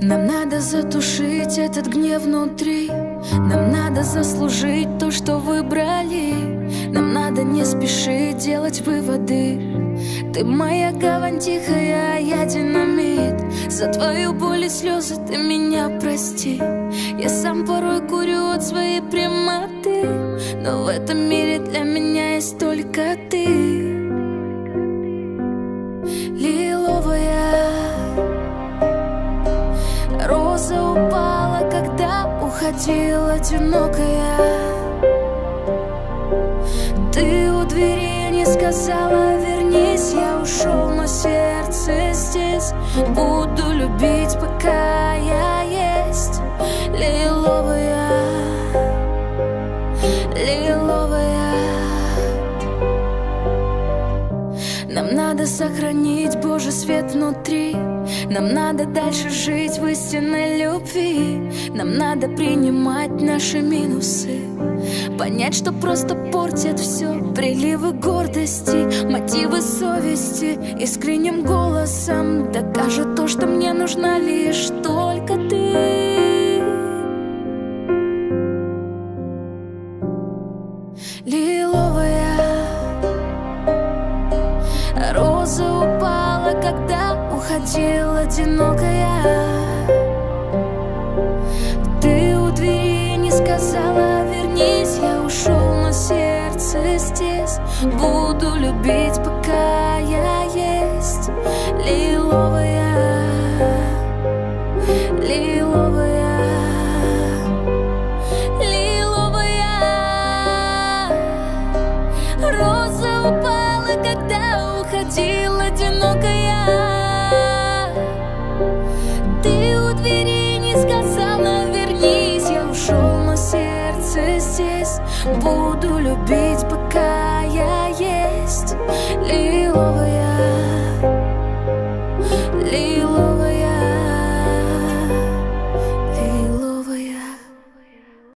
Нам надо затушить этот гнев внутри. Нам надо заслужить то, что выбрали. Нам надо не спешить делать выводы. Ты моя гавань тихая, а я динамит. За твою боль и слезы ты меня прости. Я сам порой курю от своей прямоты, но в этом мире для меня есть только ты. Лиловая роза упала, когда уходила одинокая. Ты у двери не сказала вернись. Я ушел, но сердце здесь. Буду любить, пока я есть. Лиловая, лиловая. Нам надо сохранить Божий свет внутри. Нам надо дальше жить в истинной любви. Нам надо принимать наши минусы, понять, что просто портят все. Приливы гордости, мотивы совести искренним голосом докажет то, что мне нужна лишь только ты. Лиловая роза упала, когда уходила одинокая. Ты у двери не сказала вернись. Я ушел, но сердце здесь. Буду любить, пока я есть. Лиловая, лиловая, лиловая роза упала, когда уходила одинокая. Ты у двери не сказала вернись. Я ушел, но сердце здесь. Буду любить, пока